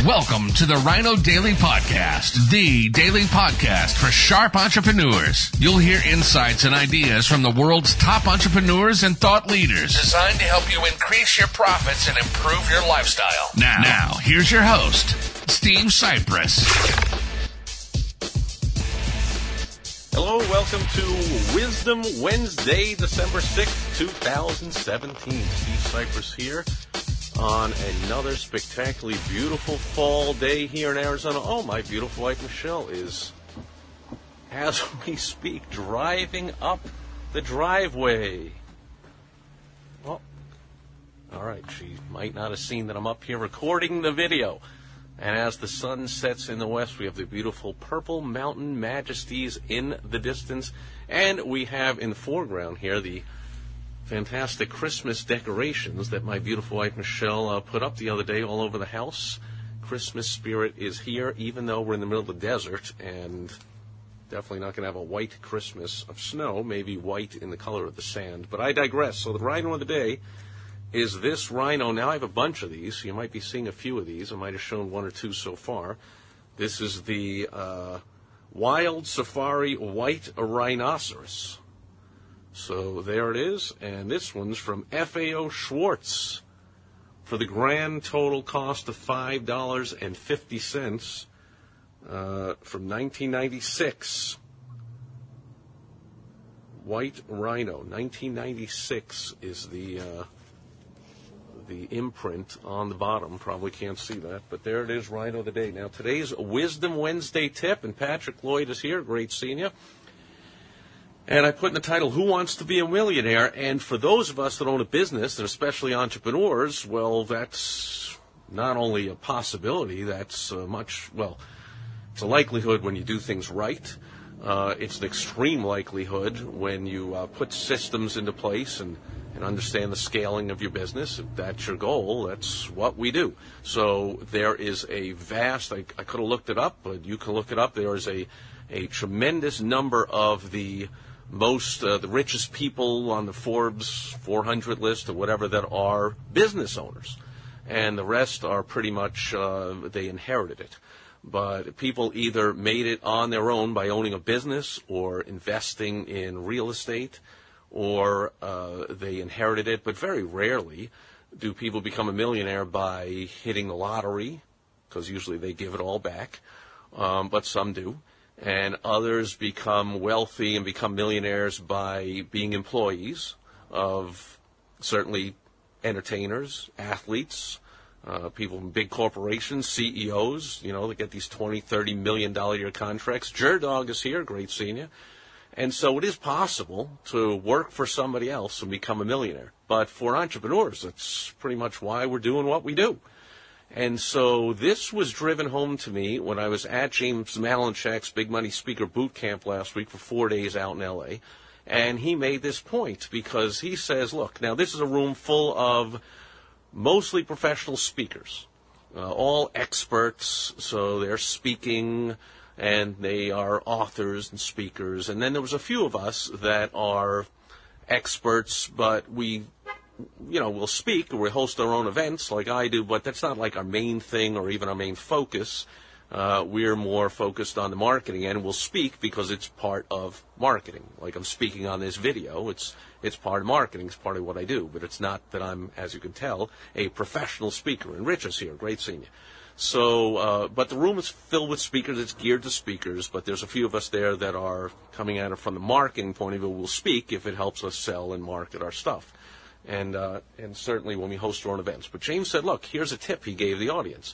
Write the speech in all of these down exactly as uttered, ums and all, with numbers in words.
Welcome to the Rhino Daily Podcast, the daily podcast for sharp entrepreneurs. You'll hear insights and ideas from the world's top entrepreneurs and thought leaders, designed to help you increase your profits and improve your lifestyle. Now, now here's your host, Steve Cypress. Hello, welcome to Wisdom Wednesday, December sixth, twenty seventeen. Steve Cypress here on another spectacularly beautiful fall day here in Arizona. Oh, my beautiful wife Michelle is, as we speak, driving up the driveway. Well, all right, she might not have seen that I'm up here recording the video. And as the sun sets in the west, we have the beautiful purple mountain majesties in the distance. And we have in the foreground here the fantastic Christmas decorations that my beautiful wife Michelle uh, put up the other day all over the house. Christmas spirit is here, even though we're in the middle of the desert, and definitely not going to have a white Christmas of snow, maybe white in the color of the sand. But I digress. So the rhino of the day is this rhino. Now I have a bunch of these, so you might be seeing a few of these. I might have shown one or two so far. This is the uh, Wild Safari White Rhinoceros. So there it is, and this one's from F A O Schwartz for the grand total cost of five dollars and fifty cents uh, from nineteen ninety-six. White Rhino, nineteen ninety-six is the uh, the imprint on the bottom. Probably can't see that, but there it is, Rhino of the Day. Now today's Wisdom Wednesday tip, and Patrick Lloyd is here, great seeing you. And I put in the title, Who Wants to Be a Millionaire? And for those of us that own a business, and especially entrepreneurs, well, that's not only a possibility, that's uh, much, well, it's a likelihood when you do things right. Uh, it's an extreme likelihood when you uh, put systems into place and, and understand the scaling of your business. If that's your goal, that's what we do. So there is a vast, I, I could have looked it up, but you can look it up. There is a, a tremendous number of the most, uh, the richest people on the Forbes four hundred list or whatever that are business owners. And the rest are pretty much, uh, they inherited it. But people either made it on their own by owning a business or investing in real estate, or uh, they inherited it. But very rarely do people become a millionaire by hitting the lottery, because usually they give it all back. Um, but some do. And others become wealthy and become millionaires by being employees of certainly entertainers, athletes, uh, people from big corporations, C E Os, you know, they get these twenty, thirty million dollar year contracts. Jerdog is here, great seeing you. And so it is possible to work for somebody else and become a millionaire. But for entrepreneurs, that's pretty much why we're doing what we do. And so this was driven home to me when I was at James Malinchak's Big Money Speaker Boot Camp last week for four days out in L A. And he made this point because he says, look, now this is a room full of mostly professional speakers, uh, all experts, so they're speaking and they are authors and speakers. And then there was a few of us that are experts, but we you know, we'll speak or we host our own events like I do, but that's not like our main thing or even our main focus. Uh, we're more focused on the marketing end. We'll speak because it's part of marketing. Like I'm speaking on this video, it's it's part of marketing, it's part of what I do, but it's not that I'm, as you can tell, a professional speaker. And Rich is here, great seeing you. So, uh, but the room is filled with speakers, it's geared to speakers, but there's a few of us there that are coming at it from the marketing point of view. We'll speak if it helps us sell and market our stuff. And uh, and certainly when we host our own events. But James said, look, here's a tip he gave the audience,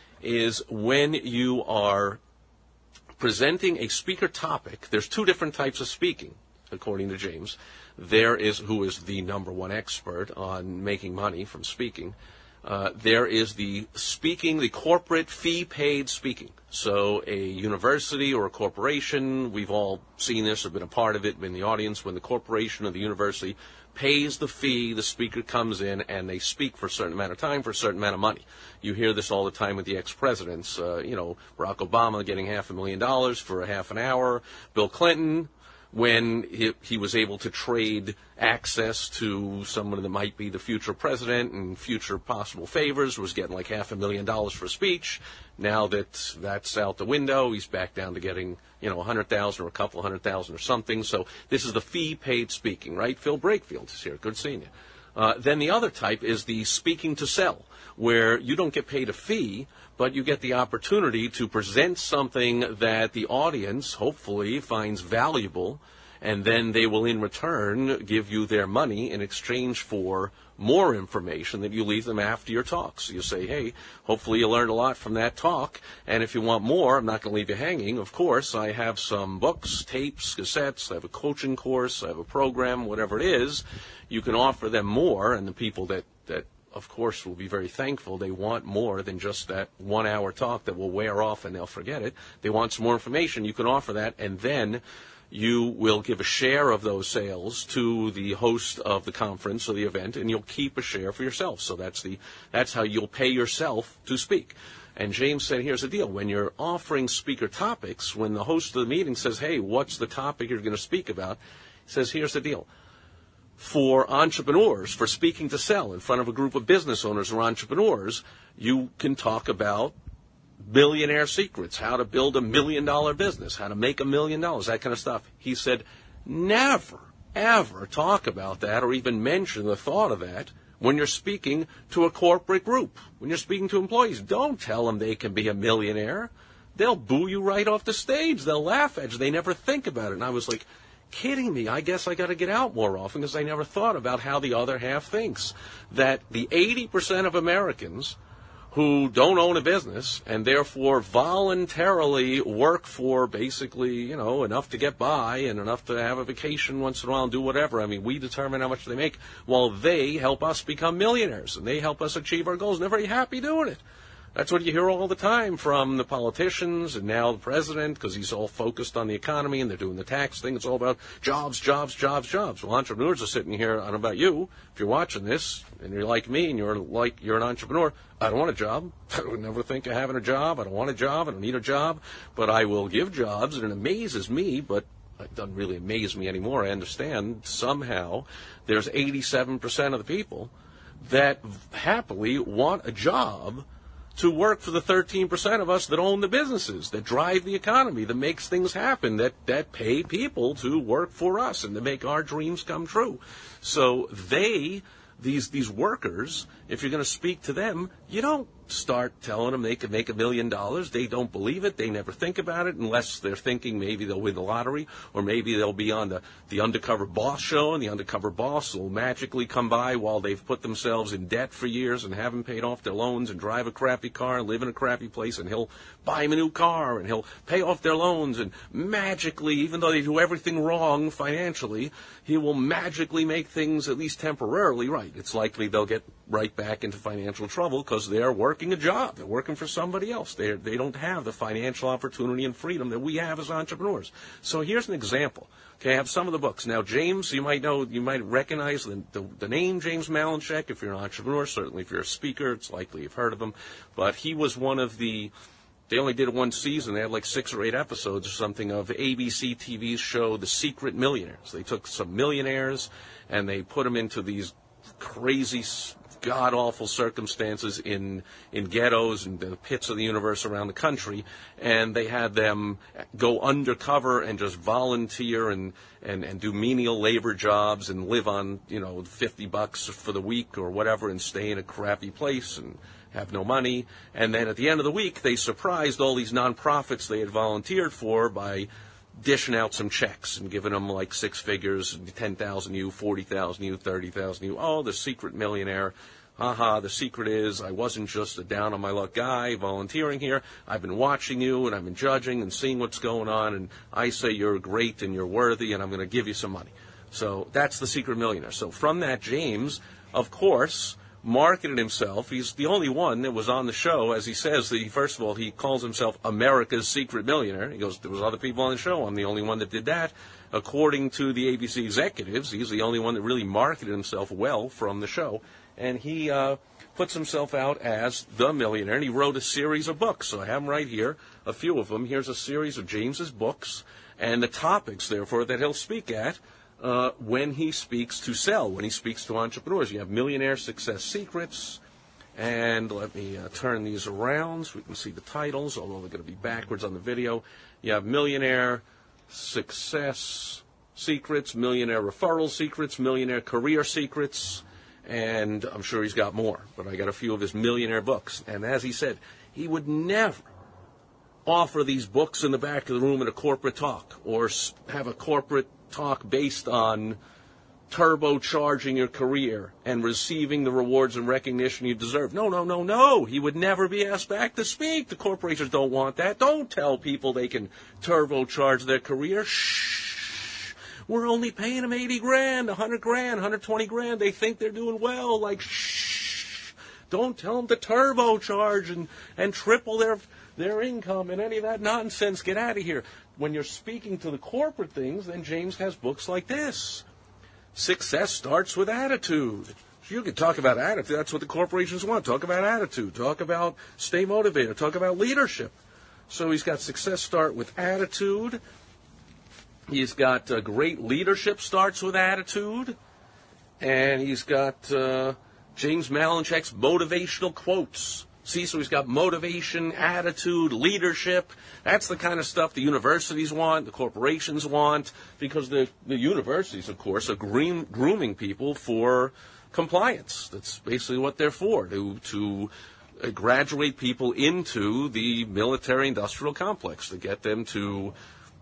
is when you are presenting a speaker topic, there's two different types of speaking, according to James. There is, who is the number one expert on making money from speaking, uh, there is the speaking, the corporate fee-paid speaking. So a university or a corporation, we've all seen this or been a part of it in the audience, when the corporation or the university pays the fee, the speaker comes in and they speak for a certain amount of time for a certain amount of money. You hear this all the time with the ex-presidents. Uh, you know, Barack Obama getting half a million dollars for a half an hour. Bill Clinton when he, he was able to trade access to someone that might be the future president and future possible favors, was getting like half a million dollars for a speech. Now that that's out the window, he's back down to getting, you know, a hundred thousand or a couple hundred thousand or something. So this is the fee-paid speaking, right? Phil Brakefield is here. Good seeing you. Uh, then the other type is the speaking to sell, where you don't get paid a fee, but you get the opportunity to present something that the audience hopefully finds valuable, and then they will in return give you their money in exchange for more information that you leave them after your talk. So you say, hey, hopefully you learned a lot from that talk, and if you want more, I'm not going to leave you hanging. Of course, I have some books, tapes, cassettes, I have a coaching course, I have a program, whatever it is. You can offer them more, and the people that, that of course, will be very thankful. They want more than just that one-hour talk that will wear off and they'll forget it. They want some more information. You can offer that, and then you will give a share of those sales to the host of the conference or the event, and you'll keep a share for yourself. So that's the that's how you'll pay yourself to speak. And James said, here's the deal. When you're offering speaker topics, when the host of the meeting says, hey, what's the topic you're going to speak about? He says, here's the deal. For entrepreneurs, for speaking to sell in front of a group of business owners or entrepreneurs, you can talk about millionaire secrets, how to build a million dollar business, how to make a million dollars, that kind of stuff. He said, never, ever talk about that or even mention the thought of that when you're speaking to a corporate group, when you're speaking to employees. Don't tell them they can be a millionaire. They'll boo you right off the stage. They'll laugh at you. They never think about it. And I was like, kidding me. I guess I got to get out more often because I never thought about how the other half thinks. That the eighty percent of Americans who don't own a business and therefore voluntarily work for basically, you know, enough to get by and enough to have a vacation once in a while and do whatever. I mean, we determine how much they make while they help us become millionaires and they help us achieve our goals. And they're very happy doing it. That's what you hear all the time from the politicians and now the president, because he's all focused on the economy and they're doing the tax thing. It's all about jobs, jobs, jobs, jobs. Well, entrepreneurs are sitting here. I don't know about you. If you're watching this and you're like me and you're like you're an entrepreneur, I don't want a job. I would never think of having a job. I don't want a job. I don't need a job. But I will give jobs, and it amazes me, but it doesn't really amaze me anymore. I understand somehow there's eighty-seven percent of the people that happily want a job to work for the thirteen percent of us that own the businesses, that drive the economy, that makes things happen, that, that pay people to work for us and to make our dreams come true. So they, these these workers, if you're going to speak to them, you don't start telling them they can make a million dollars. They don't believe it. They never think about it unless they're thinking maybe they'll win the lottery or maybe they'll be on the, the Undercover Boss show and the Undercover Boss will magically come by while they've put themselves in debt for years and haven't paid off their loans and drive a crappy car and live in a crappy place, and he'll buy them a new car and he'll pay off their loans, and magically, even though they do everything wrong financially, he will magically make things at least temporarily right. It's likely they'll get right back into financial trouble because they're working a job. They're working for somebody else. They they don't have the financial opportunity and freedom that we have as entrepreneurs. So here's an example. Okay, I have some of the books. Now, James, you might know, you might recognize the, the, the name James Malinchak. If you're an entrepreneur, certainly if you're a speaker, it's likely you've heard of him. But he was one of the, they only did one season. They had like six or eight episodes or something of A B C T V's show, The Secret Millionaires. They took some millionaires and they put them into these crazy, god-awful circumstances in in ghettos and the pits of the universe around the country, and they had them go undercover and just volunteer and, and, and do menial labor jobs and live on, you know, fifty bucks for the week or whatever and stay in a crappy place and have no money. And then at the end of the week, they surprised all these nonprofits they had volunteered for by dishing out some checks and giving them like six figures, ten thousand you, forty thousand you, thirty thousand you. Oh, the secret millionaire. Haha, the secret is I wasn't just a down-on-my-luck guy volunteering here. I've been watching you, and I've been judging and seeing what's going on, and I say you're great and you're worthy, and I'm going to give you some money. So that's the secret millionaire. So from that, James, of course, marketed himself. He's the only one that was on the show. As he says, that he, first of all, he calls himself America's secret millionaire. He goes, there was other people on the show. I'm the only one that did that. According to the A B C executives, he's the only one that really marketed himself well from the show. And he uh, puts himself out as the millionaire, and he wrote a series of books. So I have them right here, a few of them. Here's a series of James's books, and the topics, therefore, that he'll speak at uh, when he speaks to sell, when he speaks to entrepreneurs. You have Millionaire Success Secrets, and let me uh, turn these around so we can see the titles, although they're going to be backwards on the video. You have Millionaire Success Secrets, Millionaire Referral Secrets, Millionaire Career Secrets, and I'm sure he's got more, but I got a few of his millionaire books. And as he said, he would never offer these books in the back of the room at a corporate talk or have a corporate talk based on turbocharging your career and receiving the rewards and recognition you deserve. No, no, no, no. He would never be asked back to speak. The corporations don't want that. Don't tell people they can turbocharge their career. Shh. We're only paying them eighty grand, one hundred grand, one hundred twenty grand. They think they're doing well. Like, shh. Don't tell them to turbocharge and, and triple their their income and any of that nonsense. Get out of here. When you're speaking to the corporate things, then James has books like this. Success starts with attitude. You can talk about attitude. That's what the corporations want. Talk about attitude. Talk about stay motivated. Talk about leadership. So he's got success start with attitude. He's got uh, great leadership starts with attitude. And he's got uh, James Malinchak's motivational quotes. See, so he's got motivation, attitude, leadership. That's the kind of stuff the universities want, the corporations want, because the, the universities, of course, are groom, grooming people for compliance. That's basically what they're for, to, to uh, graduate people into the military-industrial complex, to get them to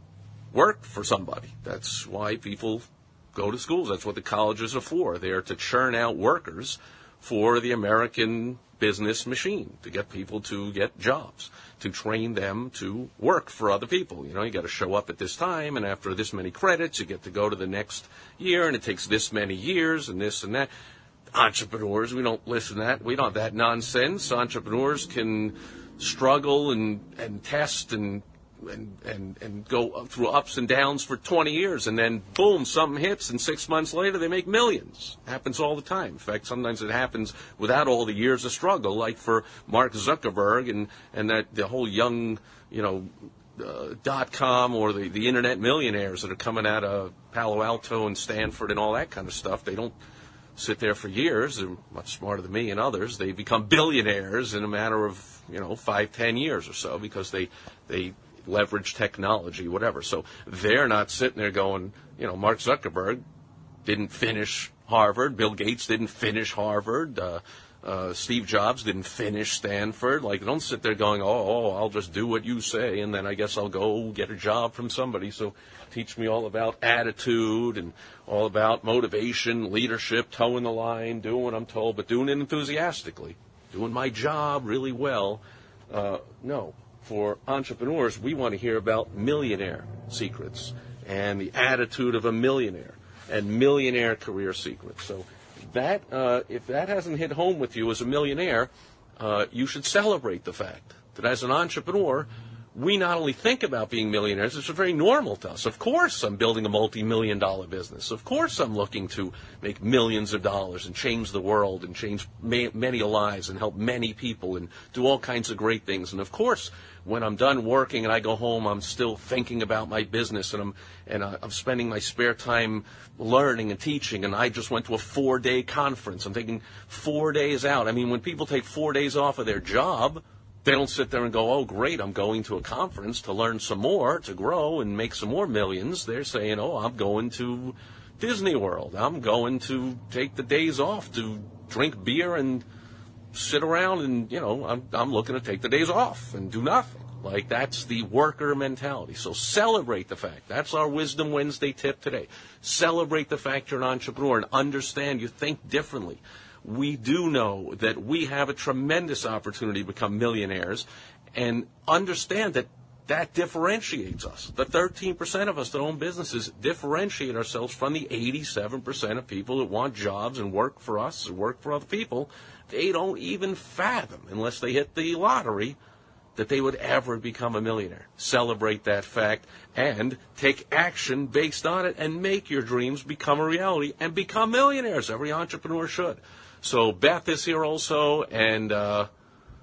work for somebody. That's why people go to schools. That's what the colleges are for. They're to churn out workers for the American business machine, to get people to get jobs, to train them to work for other people. You know, you got to show up at this time, and after this many credits, you get to go to the next year, and it takes this many years, and this and that. Entrepreneurs, we don't listen to that. We don't have that nonsense. Entrepreneurs can struggle and, and test and And, and, and go through ups and downs for twenty years, and then, boom, something hits, and six months later they make millions. Happens all the time. In fact, sometimes it happens without all the years of struggle, like for Mark Zuckerberg and, and that the whole young, you know, uh, dot-com or the, the internet millionaires that are coming out of Palo Alto and Stanford and all that kind of stuff. They don't sit there for years. They're much smarter than me and others. They become billionaires in a matter of, you know, five, ten years or so, because they they leverage technology, whatever. So they're not sitting there going, you know, Mark Zuckerberg didn't finish Harvard. Bill Gates didn't finish Harvard. Uh, uh, Steve Jobs didn't finish Stanford. Like, don't sit there going, oh, oh, I'll just do what you say, and then I guess I'll go get a job from somebody. So teach me all about attitude and all about motivation, leadership, toeing the line, doing what I'm told, but doing it enthusiastically, doing my job really well. Uh, no. For entrepreneurs, we want to hear about millionaire secrets and the attitude of a millionaire and millionaire career secrets. So that, uh, if that hasn't hit home with you as a millionaire, uh, you should celebrate the fact that as an entrepreneur, we not only think about being millionaires, it's very normal to us. Of course I'm building a multi-million dollar business. Of course I'm looking to make millions of dollars and change the world and change ma- many lives and help many people and do all kinds of great things. And of course, when I'm done working and I go home, I'm still thinking about my business, and I'm and I'm spending my spare time learning and teaching. And I just went to a four-day conference. I'm taking four days out. I mean, when people take four days off of their job, they don't sit there and go, oh, great, I'm going to a conference to learn some more, to grow and make some more millions. They're saying, oh, I'm going to Disney World. I'm going to take the days off to drink beer and sit around, and, you know, I'm, I'm looking to take the days off and do nothing. Like, that's the worker mentality. So celebrate the fact. That's our Wisdom Wednesday tip today. Celebrate the fact you're an entrepreneur and understand you think differently. We do know that we have a tremendous opportunity to become millionaires, and understand that that differentiates us. The thirteen percent of us that own businesses differentiate ourselves from the eighty-seven percent of people that want jobs and work for us or work for other people. They don't even fathom, unless they hit the lottery, that they would ever become a millionaire. Celebrate that fact and take action based on it, and make your dreams become a reality and become millionaires. Every entrepreneur should. So Beth is here also, and uh,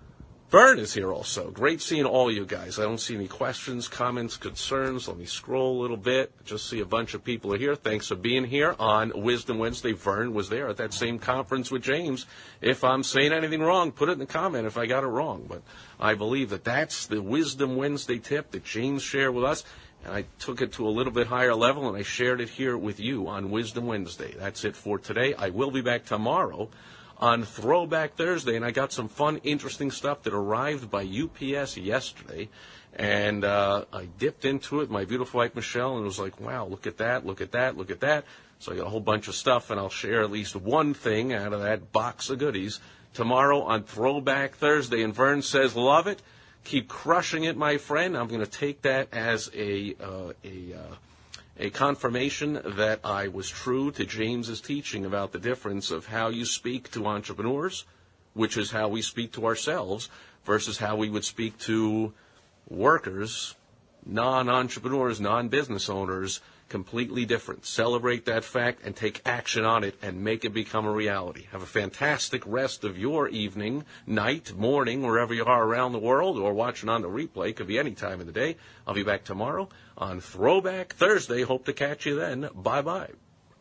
Vern is here also. Great seeing all you guys. I don't see any questions, comments, concerns. Let me scroll a little bit. Just see a bunch of people are here. Thanks for being here on Wisdom Wednesday. Vern was there at that same conference with James. If I'm saying anything wrong, put it in the comment if I got it wrong. But I believe that that's the Wisdom Wednesday tip that James shared with us. And I took it to a little bit higher level, and I shared it here with you on Wisdom Wednesday. That's it for today. I will be back tomorrow on Throwback Thursday, and I got some fun, interesting stuff that arrived by U P S yesterday, and uh, I dipped into it, my beautiful wife Michelle, and was like, wow, look at that, look at that, look at that. So I got a whole bunch of stuff, and I'll share at least one thing out of that box of goodies tomorrow on Throwback Thursday. And Vern says, love it. Keep crushing it, my friend. I'm going to take that as a uh, a uh, a confirmation that I was true to James's teaching about the difference of how you speak to entrepreneurs, which is how we speak to ourselves, versus how we would speak to workers, non-entrepreneurs, non-business owners. Completely different. Celebrate that fact and take action on it and make it become a reality. Have a fantastic rest of your evening, night, morning, wherever you are around the world, or watching on the replay. Could be any time of the day. I'll be back tomorrow on Throwback Thursday. Hope to catch you then. Bye-bye.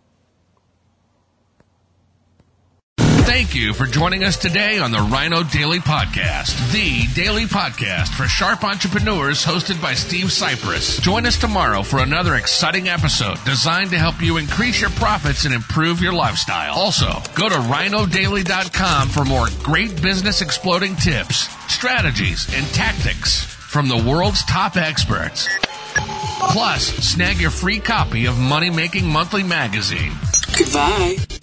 Thank you for joining us today on the Rhino Daily Podcast, the daily podcast for sharp entrepreneurs, hosted by Steve Cypress. Join us tomorrow for another exciting episode designed to help you increase your profits and improve your lifestyle. Also, go to rhino daily dot com for more great business exploding tips, strategies, and tactics from the world's top experts. Plus, snag your free copy of Money Making Monthly magazine. Goodbye.